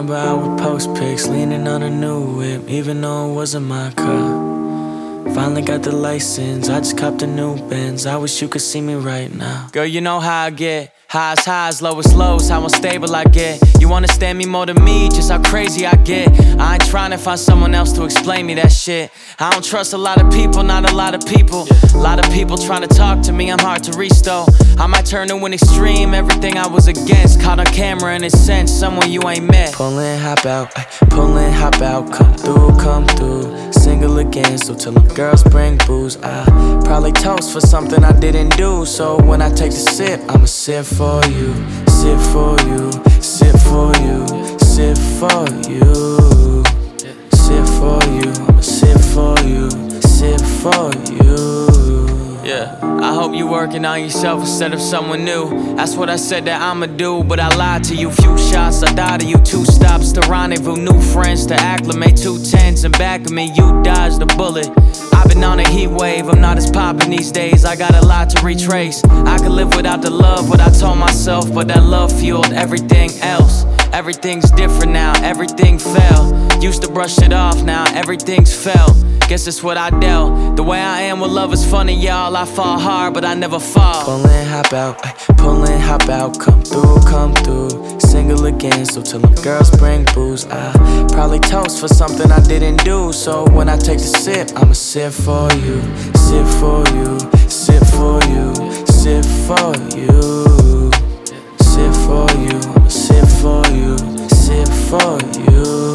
Remember I would post pics, leaning on a new whip, even though it wasn't my car. Finally got the license, I just copped a new Benz. I wish you could see me right now. Girl, you know how I get. Highs, lowest lows, how unstable I get. You understand me more than me, just how crazy I get. I ain't trying to find someone else to explain me that shit. I don't trust a lot of people, not a lot of people. A lot of people trying to talk to me, I'm hard to reach though. I might turn to an extreme, everything I was against. Caught on camera in a sense, someone you ain't met. Pull in, hop out, pull in, hop out. Come through, single again. So till them girls bring booze, I probably toast for something I didn't do. So when I take the sip, I'ma sip for you, sip for you, sip for you, sip for you, sip for you, I'ma sip for you, sip for you. Yeah, I hope you working on yourself instead of someone new. That's what I said that I'ma do, but I lied to you. Few shots, I died to you. 2 stops to rendezvous, new friends to acclimate. 2 10s in back of me, you dodged the bullet. I've been on a heat wave, I'm not as poppin' these days. I got a lot to retrace. I could live without the love, what I told myself, but that love fueled everything else. Everything's different now, everything fell. Used to brush it off, now everything's felt. Guess it's what I dealt. The way I am with love is funny, y'all. I fall hard, but I never fall. Pull in, hop out, pull in, hop out. Come through, single again. So till them girls bring booze, I probably toast for something I didn't do. So when I take the sip, I'ma sip for you, sip for you, sip for you, sip for you, sip for you, I'ma sip for you, sip for you.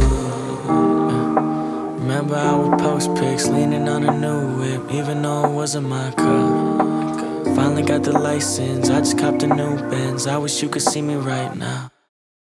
Remember I would post pics, leaning on a new whip, even though it wasn't my car. Finally got the license, I just copped a new Benz. I wish you could see me right now.